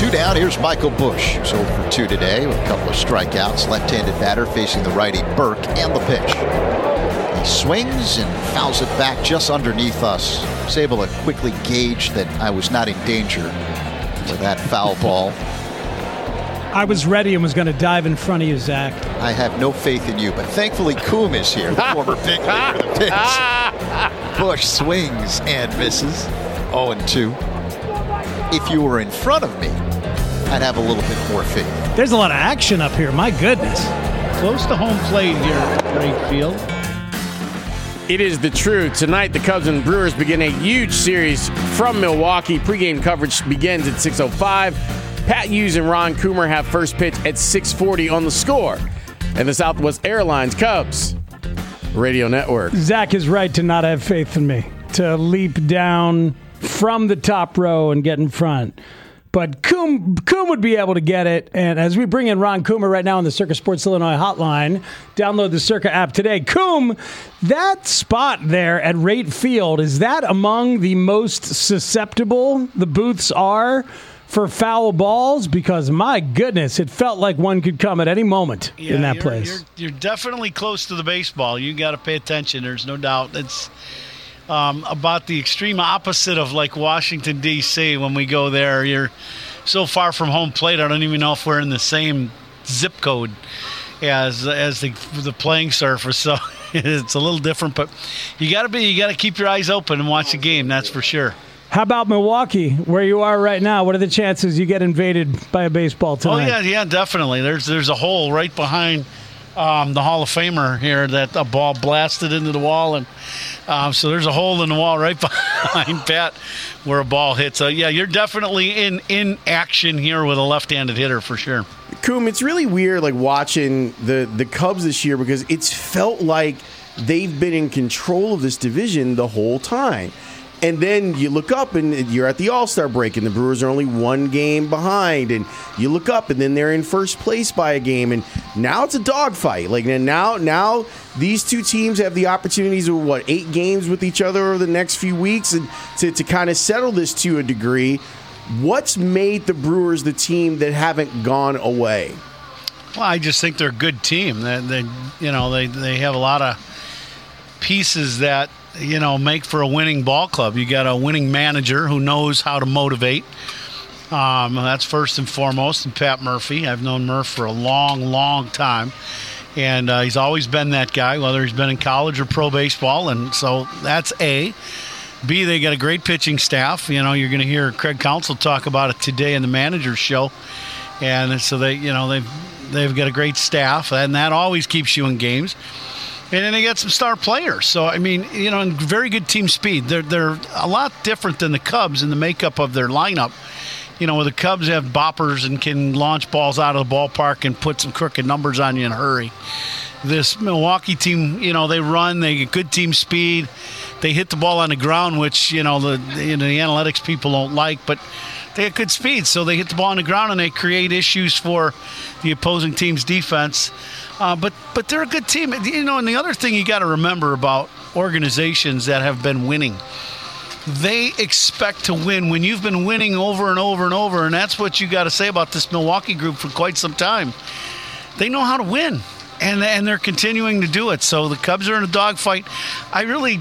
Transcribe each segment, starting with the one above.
2 down. Here's Michael Busch, who's 0 for 2 today with a couple of strikeouts. Left-handed batter facing the righty Burke, and the pitch. He swings and fouls it back just underneath us. I was able to quickly gauge that I was not in danger with that foul ball. I was ready and was going to dive in front of you, Zach. I have no faith in you, but thankfully Coom is here, the former big leaguer for the pitch. Busch swings and misses. 0-2. If you were in front of me, I'd have a little bit more faith. There's a lot of action up here. My goodness. Close to home plate here at right field. It is the truth. Tonight, the Cubs and Brewers begin a huge series from Milwaukee. Pre-game coverage begins at 6:05. Pat Hughes and Ron Coomer have first pitch at 6:40 on The Score. And the Southwest Airlines Cubs Radio Network. Zach is right to not have faith in me, to leap down from the top row and get in front. But Coom would be able to get it. And as we bring in Ron Coomer right now on the Circa Sports Illinois hotline, download the Circa app today. Coom, that spot there at right field, is that among the most susceptible the booths are for foul balls? Because, my goodness, it felt like one could come at any moment in that place. You're definitely close to the baseball. You got to pay attention. There's no doubt. It's about the extreme opposite of like Washington, D.C. When we go there, you're so far from home plate, I don't even know if we're in the same zip code as the playing surface. So it's a little different, but you got to keep your eyes open and watch the game. That's for sure. How about Milwaukee, where you are right now? What are the chances you get invaded by a baseball tonight? Oh, yeah, definitely. There's a hole right behind the Hall of Famer here that a ball blasted into the wall. And so there's a hole in the wall right behind Pat where a ball hits. So, yeah, you're definitely in action here with a left-handed hitter for sure. Coom, it's really weird like watching the Cubs this year because it's felt like they've been in control of this division the whole time. And then you look up and you're at the All-Star break and the Brewers are only 1 game behind. And you look up and then they're in first place by a game. And now it's a dogfight. Like now these two teams have the opportunities of 8 games with each other over the next few weeks and to kind of settle this to a degree. What's made the Brewers the team that haven't gone away? Well, I just think they're a good team. They have a lot of pieces that make for a winning ball club. You got a winning manager who knows how to motivate. That's first and foremost. And Pat Murphy. I've known Murph for a long, long time. And he's always been that guy, whether he's been in college or pro baseball. And so that's A. B, they got a great pitching staff. You're going to hear Craig Counsell talk about it today in the manager's show. And so they've got a great staff, and that always keeps you in games. And then they got some star players. So, and very good team speed. They're a lot different than the Cubs in the makeup of their lineup. Where the Cubs have boppers and can launch balls out of the ballpark and put some crooked numbers on you in a hurry. This Milwaukee team, they run, they get good team speed. They hit the ball on the ground, which, the analytics people don't like, but they have good speed. So they hit the ball on the ground and they create issues for the opposing team's defense. But they're a good team. And the other thing you got to remember about organizations that have been winning, they expect to win when you've been winning over and over and over, and that's what you got to say about this Milwaukee group for quite some time. They know how to win, and they're continuing to do it. So the Cubs are in a dogfight. I really,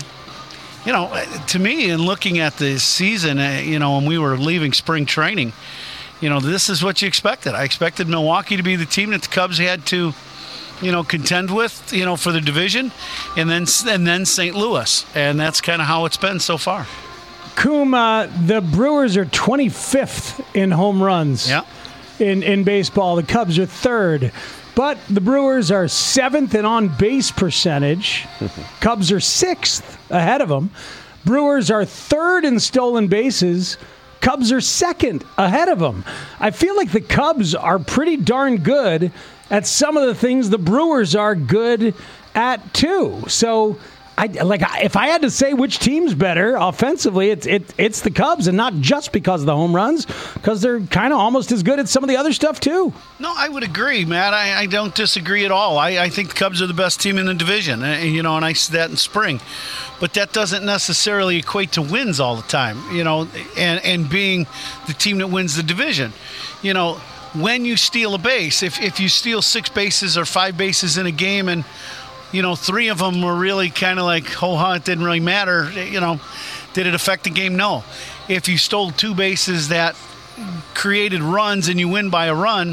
to me, in looking at the season, when we were leaving spring training, this is what you expected. I expected Milwaukee to be the team that the Cubs had to contend with, for the division, and then St. Louis. And that's kind of how it's been so far. Coom, the Brewers are 25th in home runs in baseball. The Cubs are 3rd. But the Brewers are 7th in on-base percentage. Cubs are 6th ahead of them. Brewers are 3rd in stolen bases. Cubs are 2nd ahead of them. I feel like the Cubs are pretty darn good at some of the things the Brewers are good at too. So if I had to say which team's better offensively, it's the Cubs, and not just because of the home runs, because they're kind of almost as good at some of the other stuff too. No, I would agree, Matt. I don't disagree at all. I think the Cubs are the best team in the division, and I said that in spring. But that doesn't necessarily equate to wins all the time, and being the team that wins the division. When you steal a base, if you steal 6 bases or 5 bases in a game and 3 of them were really kind of like, it didn't really matter. Did it affect the game? No. If you stole 2 bases that created runs and you win by a run,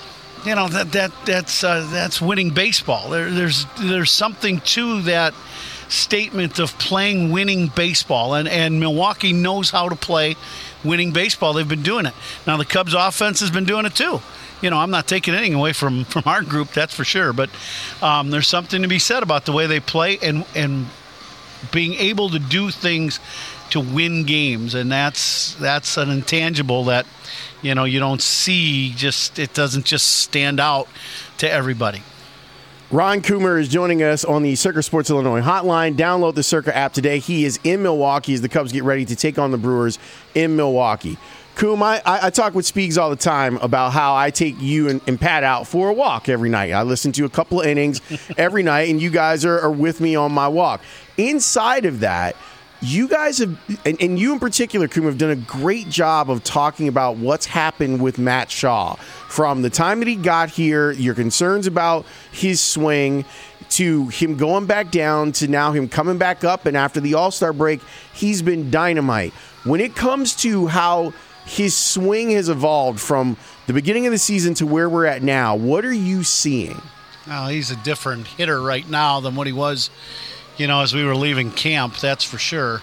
that's winning baseball. There's something to that statement of playing winning baseball, and Milwaukee knows how to play winning baseball. They've been doing it. Now the Cubs offense has been doing it too. I'm not taking anything away from our group, that's for sure. But there's something to be said about the way they play and being able to do things to win games. And that's an intangible that, you don't see. It doesn't just stand out to everybody. Ron Coomer is joining us on the Circa Sports Illinois hotline. Download the Circa app today. He is in Milwaukee as the Cubs get ready to take on the Brewers in Milwaukee. Coom, I talk with Speaks all the time about how I take you and Pat out for a walk every night. I listen to a couple of innings every night, and you guys are with me on my walk. Inside of that, you guys have, and you in particular, Coom, have done a great job of talking about what's happened with Matt Shaw. From the time that he got here, your concerns about his swing, to him going back down, to now him coming back up, and after the All-Star break, he's been dynamite. When it comes to how his swing has evolved from the beginning of the season to where we're at now, what are you seeing? Well, he's a different hitter right now than what he was, as we were leaving camp, that's for sure.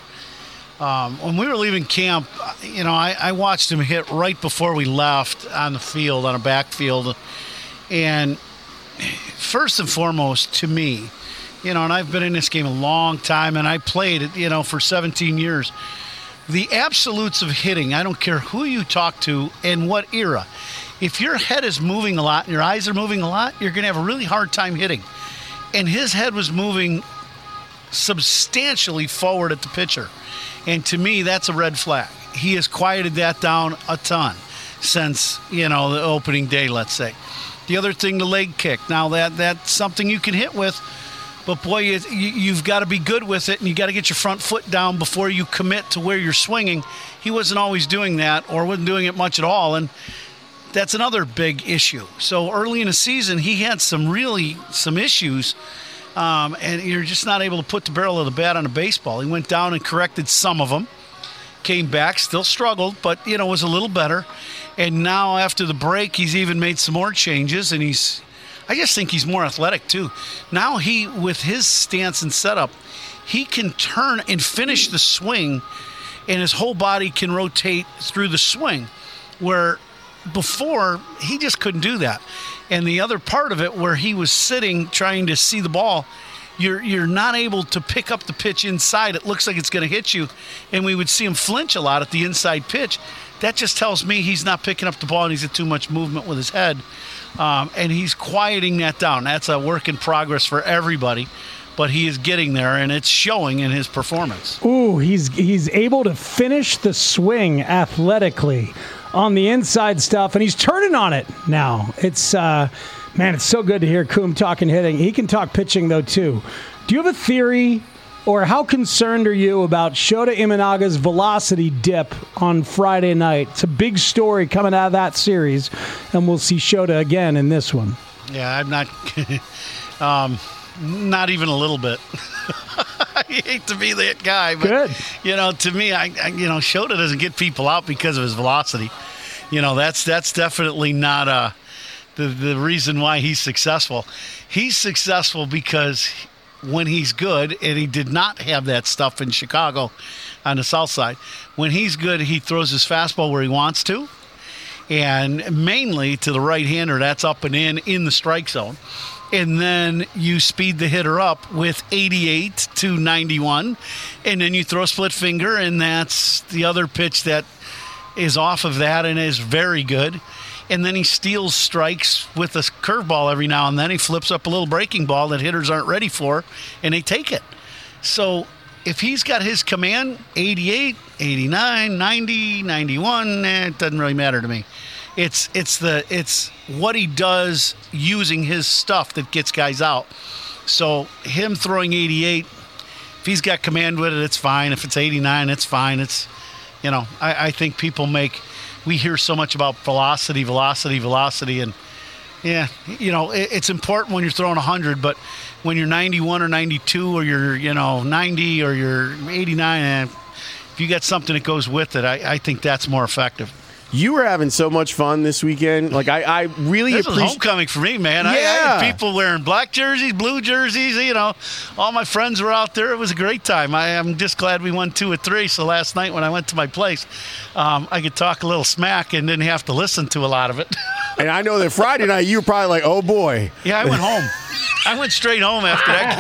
When we were leaving camp, I watched him hit right before we left on the field, on a backfield. And first and foremost, to me, and I've been in this game a long time, and I played it, for 17 years. The absolutes of hitting, I don't care who you talk to and what era. If your head is moving a lot and your eyes are moving a lot, you're going to have a really hard time hitting. And his head was moving substantially forward at the pitcher. And to me, that's a red flag. He has quieted that down a ton since, the opening day, let's say. The other thing, the leg kick. Now, that's something you can hit with. But, boy, you've got to be good with it, and you got to get your front foot down before you commit to where you're swinging. He wasn't always doing that, or wasn't doing it much at all, and that's another big issue. So early in the season, he had some issues, and you're just not able to put the barrel of the bat on a baseball. He went down and corrected some of them, came back, still struggled, but, was a little better. And now after the break, he's even made some more changes, and I just think he's more athletic, too. Now with his stance and setup, he can turn and finish the swing, and his whole body can rotate through the swing, where before he just couldn't do that. And the other part of it, where he was sitting trying to see the ball, you're not able to pick up the pitch inside. It looks like it's going to hit you, and we would see him flinch a lot at the inside pitch. That just tells me he's not picking up the ball and he's got too much movement with his head. And he's quieting that down. That's a work in progress for everybody, but he is getting there, and it's showing in his performance. Ooh, he's able to finish the swing athletically on the inside stuff, and he's turning on it now. It's it's so good to hear Coom talking hitting. He can talk pitching, though, too. Do you have a theory, or how concerned are you about Shota Imanaga's velocity dip on Friday night? It's a big story coming out of that series, and we'll see Shota again in this one. Yeah, I'm not not even a little bit. I hate to be that guy, but good. To me, Shota doesn't get people out because of his velocity. That's definitely not the reason why he's successful. He's successful because when he's good, and he did not have that stuff in Chicago on the south side, when he's good, he throws his fastball where he wants to, and mainly to the right-hander. That's up and in the strike zone. And then you speed the hitter up with 88 to 91, and then you throw split finger, and that's the other pitch that is off of that and is very good. And then he steals strikes with a curveball every now and then. He flips up a little breaking ball that hitters aren't ready for, and they take it. So if he's got his command, 88, 89, 90, 91, it doesn't really matter to me. It's what he does using his stuff that gets guys out. So him throwing 88, if he's got command with it, it's fine. If it's 89, it's fine. It's, I think we hear so much about velocity, and it's important when you're throwing 100, but when you're 91 or 92 or you're, 90 or you're 89, if you got something that goes with it, I think that's more effective. You were having so much fun this weekend. Like, I really appreciate. This was homecoming for me, man. Yeah. I had people wearing black jerseys, blue jerseys. All my friends were out there. It was a great time. I'm just glad we won 2 or 3. So last night when I went to my place, I could talk a little smack and didn't have to listen to a lot of it. And I know that Friday night you were probably like, oh boy. Yeah, I went home. I went straight home after that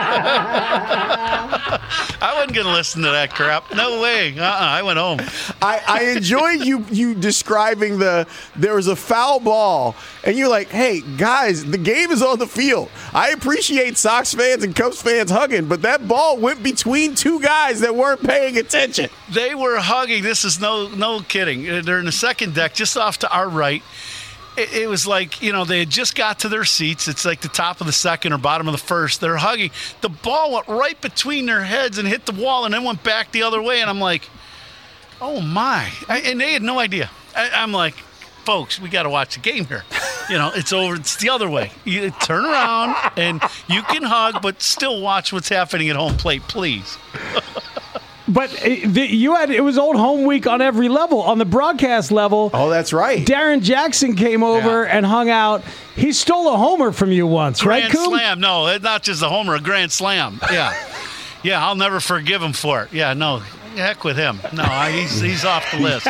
game. I wasn't going to listen to that crap. No way. I went home. I enjoyed you describing there was a foul ball, and you're like, hey, guys, the game is on the field. I appreciate Sox fans and Cubs fans hugging, but that ball went between 2 guys that weren't paying attention. They were hugging. This is no kidding. They're in the second deck, just off to our right. It was like, they had just got to their seats. It's like the top of the second or bottom of the first. They're hugging. The ball went right between their heads and hit the wall and then went back the other way. And I'm like, oh, my. And they had no idea. I'm like, folks, we got to watch the game here. It's over. It's the other way. You turn around and you can hug, but still watch what's happening at home plate, please. But it was old home week on every level. On the broadcast level, oh, that's right. Darren Jackson came over and hung out. He stole a homer from you once, right, Coop? Grand slam. No, not just a homer, a grand slam. Yeah, I'll never forgive him for it. Yeah, no. Heck with him. No, he's off the list.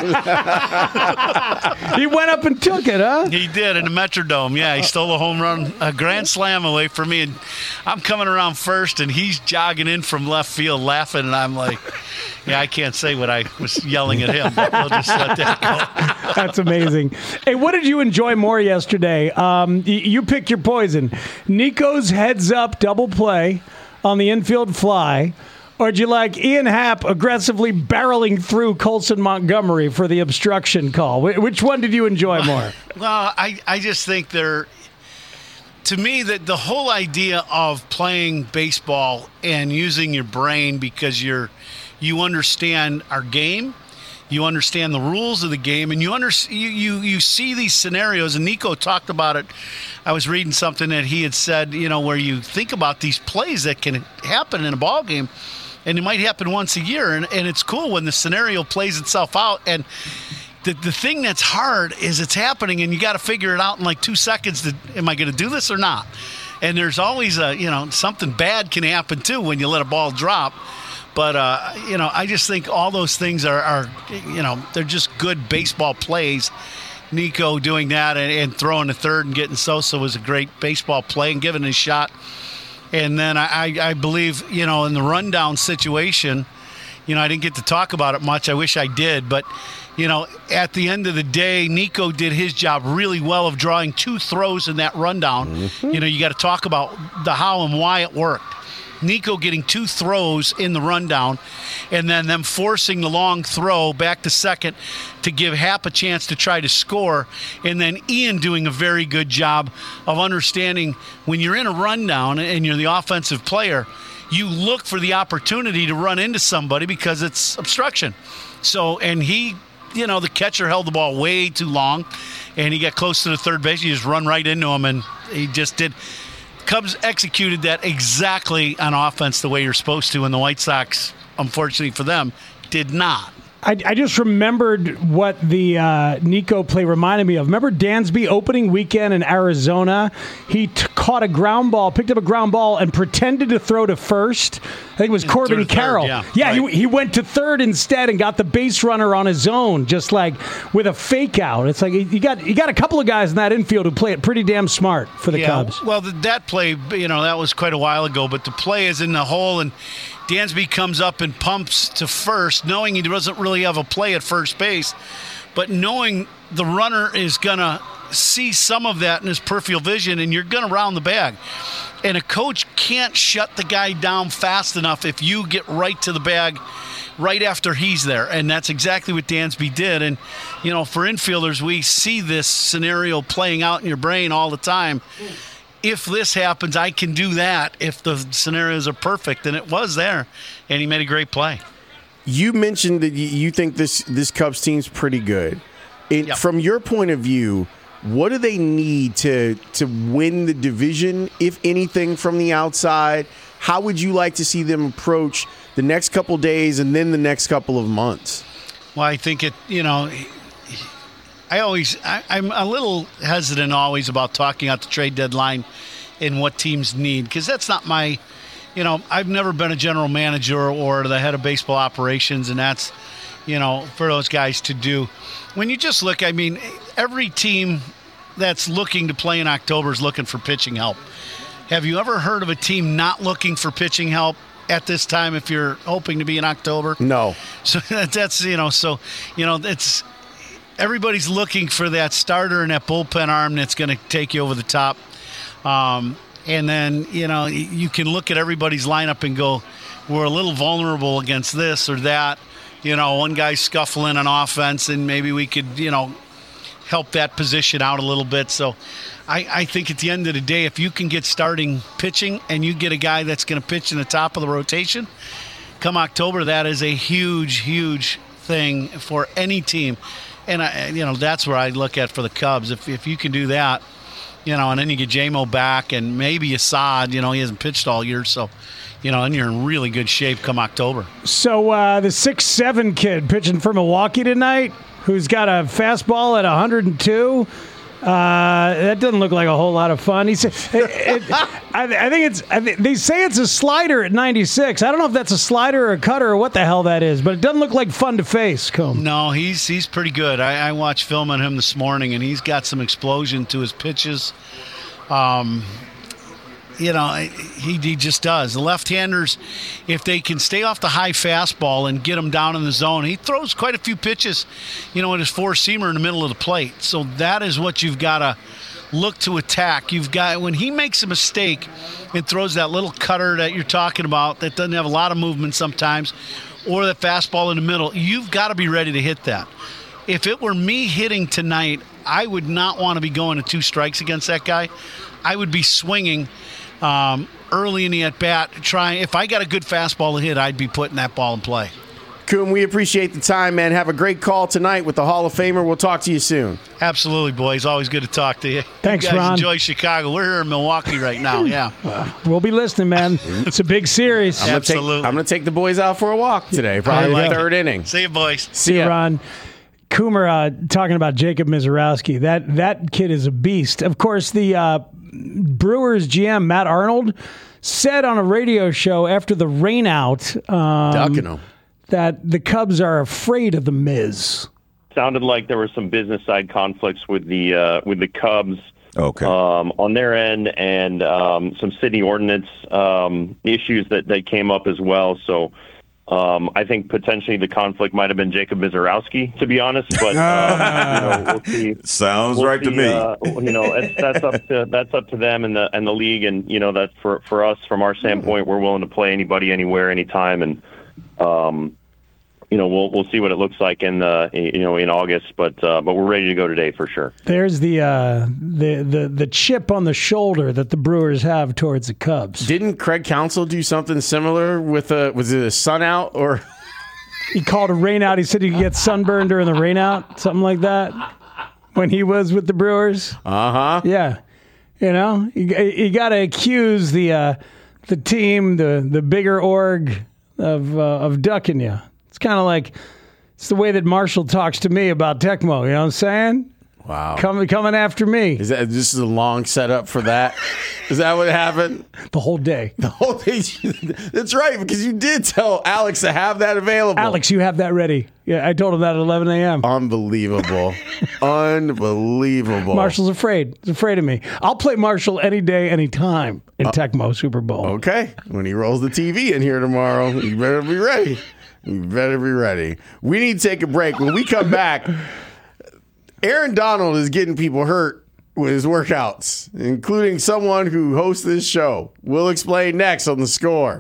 He went up and took it, huh? He did in the Metrodome. Yeah, he stole a home run, a grand slam away from me. And I'm coming around first, and he's jogging in from left field laughing. And I'm like, I can't say what I was yelling at him, but we'll just let that go. That's amazing. Hey, what did you enjoy more yesterday? You pick your poison. Nico's heads-up double play on the infield fly. Or did you like Ian Happ aggressively barreling through Colson Montgomery for the obstruction call? Which one did you enjoy more? Well, I just think to me, that the whole idea of playing baseball and using your brain because you understand our game, you understand the rules of the game, and you see these scenarios. And Nico talked about it. I was reading something that he had said, where you think about these plays that can happen in a ball game. And it might happen once a year, and it's cool when the scenario plays itself out. And the thing that's hard is it's happening, and you got to figure it out in like 2 seconds. Am I going to do this or not? And there's always something bad can happen too when you let a ball drop. But I just think all those things are they're just good baseball plays. Nico doing that and throwing the third and getting Sosa was a great baseball play and giving it a shot. And then I believe, in the rundown situation, I didn't get to talk about it much. I wish I did. But, at the end of the day, Nico did his job really well of drawing 2 throws in that rundown. Mm-hmm. You got to talk about the how and why it worked. Nico getting 2 throws in the rundown, and then them forcing the long throw back to second to give Happ a chance to try to score, and then Ian doing a very good job of understanding when you're in a rundown and you're the offensive player, you look for the opportunity to run into somebody because it's obstruction. So, and he, the catcher held the ball way too long, and he got close to the third base. You just run right into him, and he just did. Cubs executed that exactly on offense the way you're supposed to, and the White Sox, unfortunately for them, did not. I just remembered what the Nico play reminded me of. Remember Dansby opening weekend in Arizona? He caught a ground ball, picked up a ground ball, and pretended to throw to first. I think it was Corbin Carroll. Yeah, right. He went to third instead and got the base runner on his own, just like with a fake out. It's like you got a couple of guys in that infield who play it pretty damn smart for the Cubs. Well, that play, that was quite a while ago, but the play is in the hole, and Dansby comes up and pumps to first, knowing he doesn't really have a play at first base, but knowing the runner is going to see some of that in his peripheral vision, and you're going to round the bag. And a coach can't shut the guy down fast enough if you get right to the bag right after he's there. And that's exactly what Dansby did. And, for infielders, we see this scenario playing out in your brain all the time. If this happens, I can do that if the scenarios are perfect. And it was there. And he made a great play. You mentioned that you think this Cubs team's pretty good. Yep. From your point of view, what do they need to win the division, if anything, from the outside? How would you like to see them approach the next couple days and then the next couple of months? Well, I think I'm a little hesitant always about talking about the trade deadline and what teams need, because that's not my, I've never been a general manager or the head of baseball operations, and that's, for those guys to do. When you just look, every team that's looking to play in October is looking for pitching help. Have you ever heard of a team not looking for pitching help at this time if you're hoping to be in October? No. So that's, it's everybody's looking for that starter and that bullpen arm that's going to take you over the top. And then, you can look at everybody's lineup and go, we're a little vulnerable against this or that. One guy's scuffling on offense, and maybe we could, help that position out a little bit. So I think at the end of the day, if you can get starting pitching and you get a guy that's going to pitch in the top of the rotation, come October, that is a huge, huge thing for any team. And, that's where I look at for the Cubs. If you can do that, and then you get J-Mo back and maybe Assad, he hasn't pitched all year, so and you're in really good shape come October. So the 6'7" kid pitching for Milwaukee tonight, who's got a fastball at 102, that doesn't look like a whole lot of fun. He said, they say it's a slider at 96. I don't know if that's a slider or a cutter or what the hell that is, but it doesn't look like fun to face, Combe. No, he's pretty good. I watched film on him this morning, and he's got some explosion to his pitches. He just does. The left-handers, if they can stay off the high fastball and get him down in the zone, he throws quite a few pitches, in his four-seamer in the middle of the plate. So that is what you've got to look to attack. When he makes a mistake and throws that little cutter that you're talking about that doesn't have a lot of movement sometimes, or the fastball in the middle, you've got to be ready to hit that. If it were me hitting tonight, I would not want to be going to 2 strikes against that guy. I would be swinging early in the at-bat, if I got a good fastball to hit, I'd be putting that ball in play. Coom, we appreciate the time, man. Have a great call tonight with the Hall of Famer. We'll talk to you soon. Absolutely, boys. Always good to talk to you. Thanks, you guys Ron. Enjoy Chicago. We're here in Milwaukee right now, yeah. We'll be listening, man. It's a big series. Absolutely. I'm going to take the boys out for a walk today, probably like the third inning. See you, boys. See you, Ron. Coomer talking about Jacob Misiorowski. That kid is a beast. Of course, the Brewers GM, Matt Arnold, said on a radio show after the rainout that the Cubs are afraid of the Miz. Sounded like there were some business side conflicts with the Cubs on their end, and some city ordinance issues that came up as well. So I think potentially the conflict might have been Jacob Misiorowski, to be honest. But we'll see. Sounds right to me. That's up to them and the league, and that for us, from our standpoint, we're willing to play anybody, anywhere, anytime, and we'll see what it looks like in August, but we're ready to go today for sure. There's the chip on the shoulder that the Brewers have towards the Cubs. Didn't Craig Counsell do something similar with was it a sun out or? He called a rain out. He said he could get sunburned during the rain out, something like that, when he was with the Brewers. Yeah, you got to accuse the team, the bigger org of ducking you. It's kind of like it's the way that Marshall talks to me about Tecmo. You know what I'm saying? Wow. Coming after me. This is a long setup for that? Is that what happened? The whole day. The whole day. That's right, because you did tell Alex to have that available. Alex, you have that ready. Yeah, I told him that at 11 a.m. Unbelievable. Unbelievable. Marshall's afraid. He's afraid of me. I'll play Marshall any day, any time in Tecmo Super Bowl. Okay. When he rolls the TV in here tomorrow, you better be ready. You better be ready. We need to take a break. When we come back, Aaron Donald is getting people hurt with his workouts, including someone who hosts this show. We'll explain next on The Score.